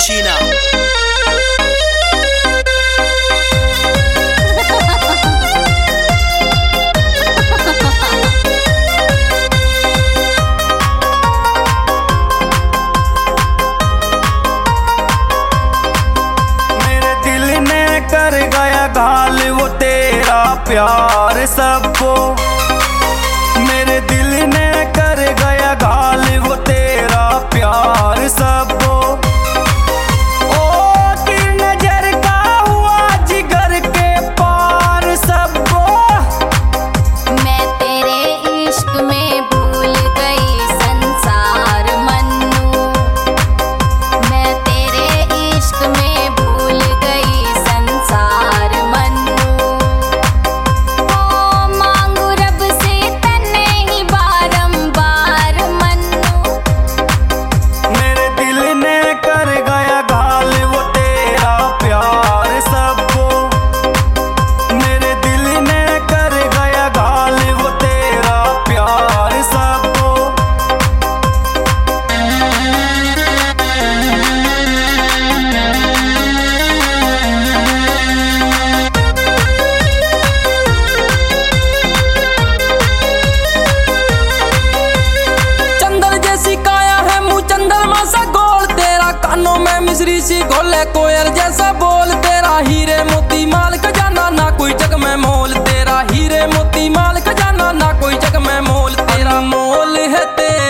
China. मेरे दिल ने कर गया घाल वो तेरा प्यार सबको। मेरे दिल ने कर गया घाल वो तेरा प्यार सबको। मिश्री सी घोले कोयल जैसा बोल तेरा, हीरे मोती माल खजाना ना कोई जग में मोल तेरा। हीरे मोती माल खजाना ना कोई जग में मोल तेरा। मोल है तेरा